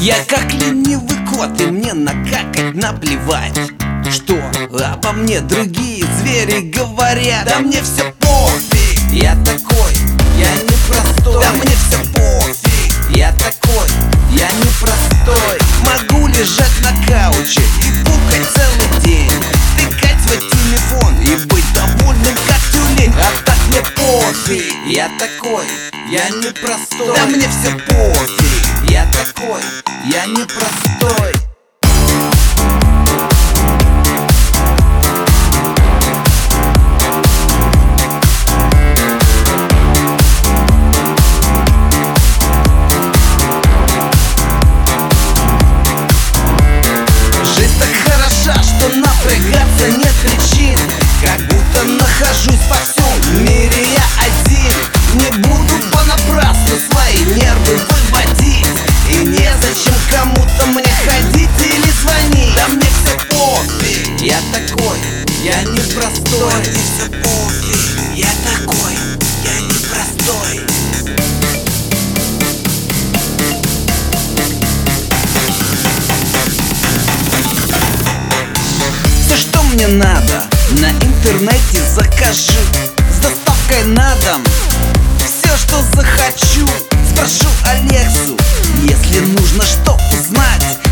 Я как ленивый кот, и мне накакать наплевать, что обо мне другие звери говорят. Да мне все пофиг, я такой, я непростой. Да мне все пофиг, я такой, я непростой. Могу лежать на кауче и пукать целый день, тыкать свой телефон и быть довольным как тюлень. А так мне пофиг, я такой, я непростой. Да мне все пофиг, я такой, я непростой. Жизнь так хороша, что напрягаться нет причин. Как будто нахожусь во всем мире я один. Не буду понапрасну свои нервы выводить, и незачем кому-то мне ходить или звонить. Да мне все пофиг, я такой, я непростой. Да мне все пофиг, я такой, я непростой. Все, что мне надо, на интернете закажи с доставкой на дом. Все, что захочу, спрошу Алексу. Если нужно что узнать,